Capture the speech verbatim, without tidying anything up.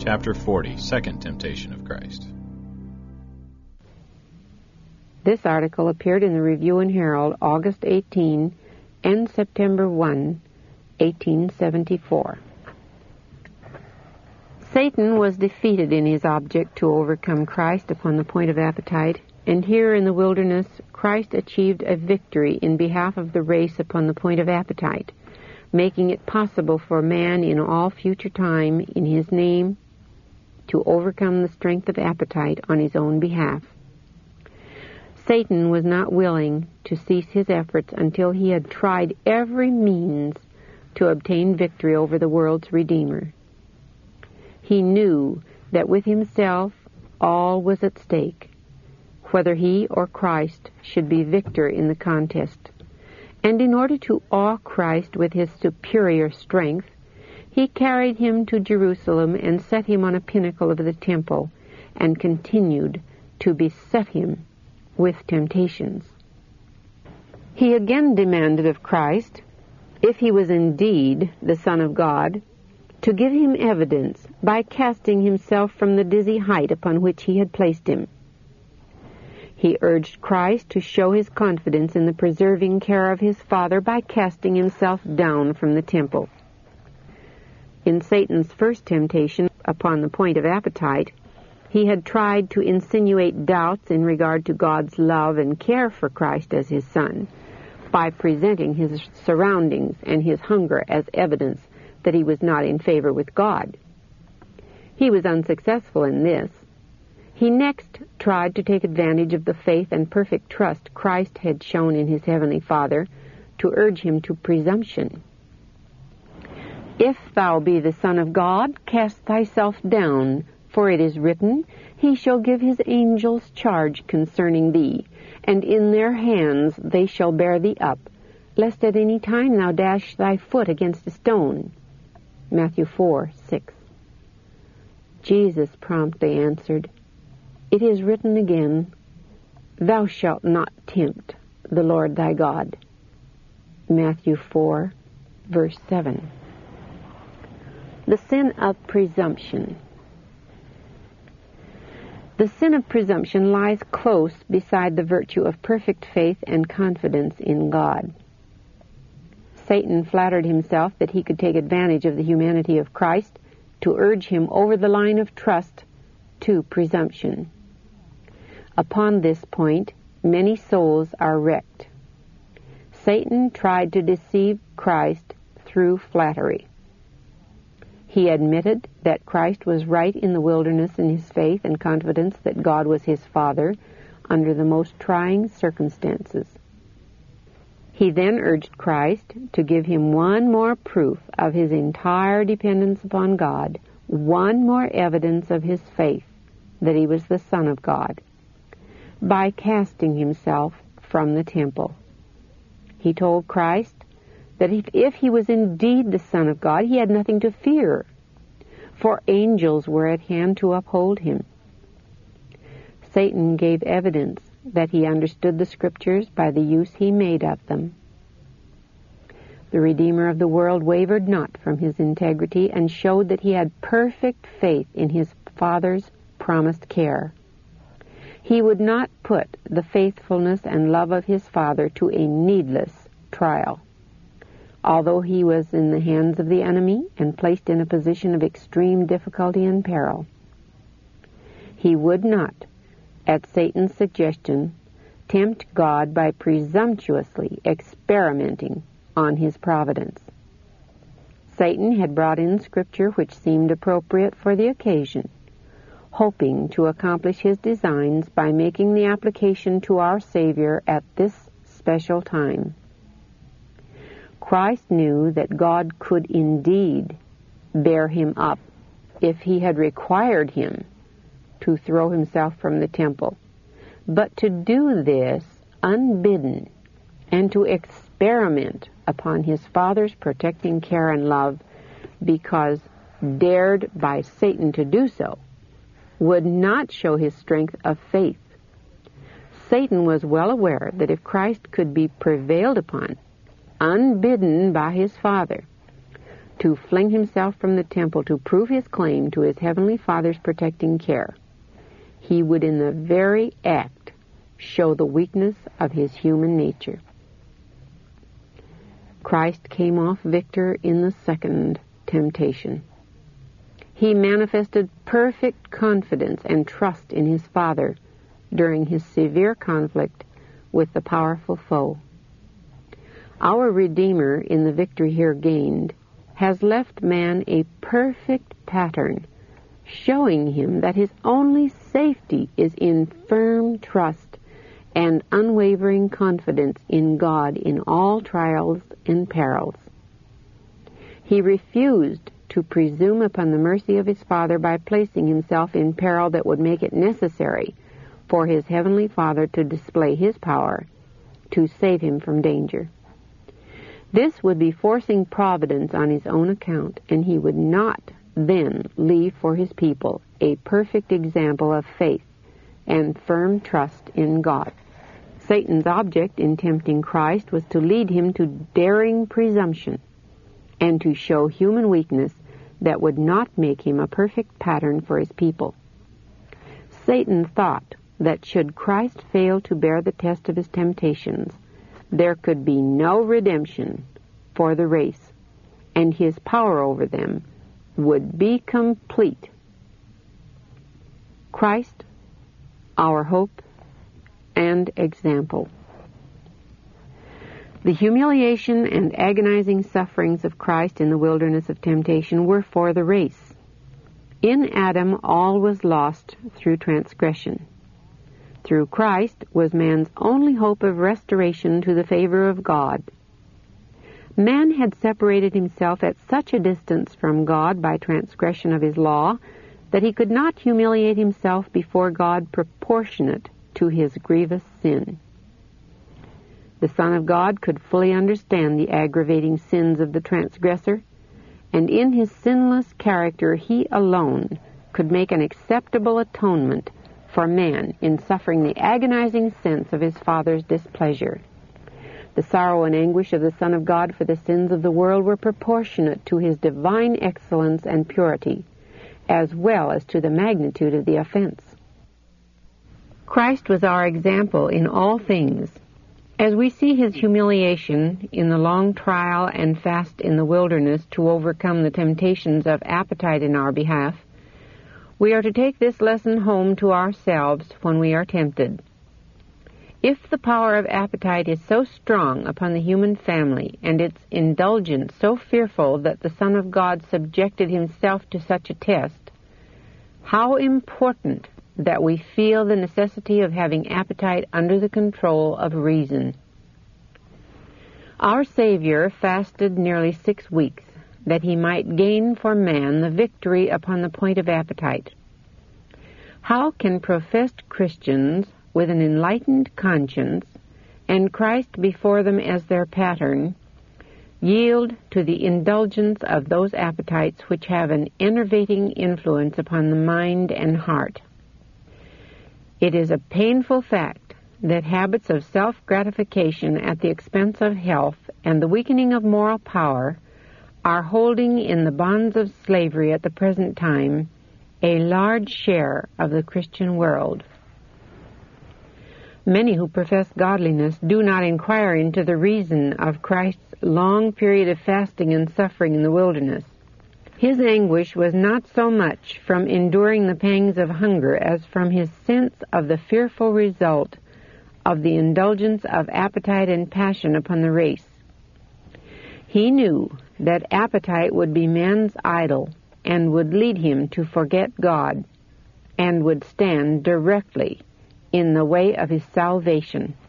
Chapter forty, Second Temptation of Christ. This article appeared in the Review and Herald August eighteenth and September first, eighteen seventy-four. Satan was defeated in his object to overcome Christ upon the point of appetite, and here in the wilderness Christ achieved a victory in behalf of the race upon the point of appetite, making it possible for man in all future time in his name to overcome the strength of appetite on his own behalf. Satan was not willing to cease his efforts until he had tried every means to obtain victory over the world's Redeemer. He knew that with himself all was at stake, whether he or Christ should be victor in the contest. And in order to awe Christ with his superior strength, he carried him to Jerusalem and set him on a pinnacle of the temple, and continued to beset him with temptations. He again demanded of Christ, if he was indeed the Son of God, to give him evidence by casting himself from the dizzy height upon which he had placed him. He urged Christ to show his confidence in the preserving care of his Father by casting himself down from the temple. In Satan's first temptation upon the point of appetite, he had tried to insinuate doubts in regard to God's love and care for Christ as his Son by presenting his surroundings and his hunger as evidence that he was not in favor with God. He was unsuccessful in this. He next tried to take advantage of the faith and perfect trust Christ had shown in his Heavenly Father to urge him to presumption. If thou be the Son of God, cast thyself down, for it is written, He shall give his angels charge concerning thee, and in their hands they shall bear thee up, lest at any time thou dash thy foot against a stone. Matthew four, six. Jesus promptly answered, It is written again, Thou shalt not tempt the Lord thy God. Matthew four, verse seven. The sin of presumption. The sin of presumption lies close beside the virtue of perfect faith and confidence in God. Satan flattered himself that he could take advantage of the humanity of Christ to urge him over the line of trust to presumption. Upon this point, many souls are wrecked. Satan tried to deceive Christ through flattery. He admitted that Christ was right in the wilderness in his faith and confidence that God was his Father under the most trying circumstances. He then urged Christ to give him one more proof of his entire dependence upon God, one more evidence of his faith that he was the Son of God, by casting himself from the temple. He told Christ that if, if he was indeed the Son of God, he had nothing to fear, for angels were at hand to uphold him. Satan gave evidence that he understood the Scriptures by the use he made of them. The Redeemer of the world wavered not from his integrity and showed that he had perfect faith in his Father's promised care. He would not put the faithfulness and love of his Father to a needless trial. Although he was in the hands of the enemy and placed in a position of extreme difficulty and peril, he would not, at Satan's suggestion, tempt God by presumptuously experimenting on his providence. Satan had brought in Scripture which seemed appropriate for the occasion, hoping to accomplish his designs by making the application to our Savior at this special time. Christ knew that God could indeed bear him up if he had required him to throw himself from the temple, but to do this unbidden and to experiment upon his Father's protecting care and love, because dared by Satan to do so, would not show his strength of faith. Satan was well aware that if Christ could be prevailed upon, unbidden by his Father, to fling himself from the temple to prove his claim to his heavenly Father's protecting care, he would in the very act show the weakness of his human nature. Christ came off victor in the second temptation. He manifested perfect confidence and trust in his Father during his severe conflict with the powerful foe. Our Redeemer, in the victory here gained, has left man a perfect pattern, showing him that his only safety is in firm trust and unwavering confidence in God in all trials and perils. He refused to presume upon the mercy of his Father by placing himself in peril that would make it necessary for his heavenly Father to display his power to save him from danger. This would be forcing providence on his own account, and he would not then leave for his people a perfect example of faith and firm trust in God. Satan's object in tempting Christ was to lead him to daring presumption and to show human weakness that would not make him a perfect pattern for his people. Satan thought that should Christ fail to bear the test of his temptations, there could be no redemption for the race, and his power over them would be complete. Christ, our hope and example. The humiliation and agonizing sufferings of Christ in the wilderness of temptation were for the race. In Adam, all was lost through transgression. Through Christ was man's only hope of restoration to the favor of God. Man had separated himself at such a distance from God by transgression of his law that he could not humiliate himself before God proportionate to his grievous sin. The Son of God could fully understand the aggravating sins of the transgressor, and in his sinless character he alone could make an acceptable atonement for man in suffering the agonizing sense of his Father's displeasure. The sorrow and anguish of the Son of God for the sins of the world were proportionate to his divine excellence and purity, as well as to the magnitude of the offense. Christ was our example in all things. As we see his humiliation in the long trial and fast in the wilderness to overcome the temptations of appetite in our behalf, we are to take this lesson home to ourselves when we are tempted. If the power of appetite is so strong upon the human family, and its indulgence so fearful that the Son of God subjected himself to such a test, how important that we feel the necessity of having appetite under the control of reason. Our Savior fasted nearly six weeks, that he might gain for man the victory upon the point of appetite. How can professed Christians with an enlightened conscience, and Christ before them as their pattern, yield to the indulgence of those appetites which have an enervating influence upon the mind and heart? It is a painful fact that habits of self-gratification at the expense of health and the weakening of moral power are holding in the bonds of slavery at the present time a large share of the Christian world. Many who profess godliness do not inquire into the reason of Christ's long period of fasting and suffering in the wilderness. His anguish was not so much from enduring the pangs of hunger as from his sense of the fearful result of the indulgence of appetite and passion upon the race. He knew that appetite would be man's idol and would lead him to forget God and would stand directly in the way of his salvation.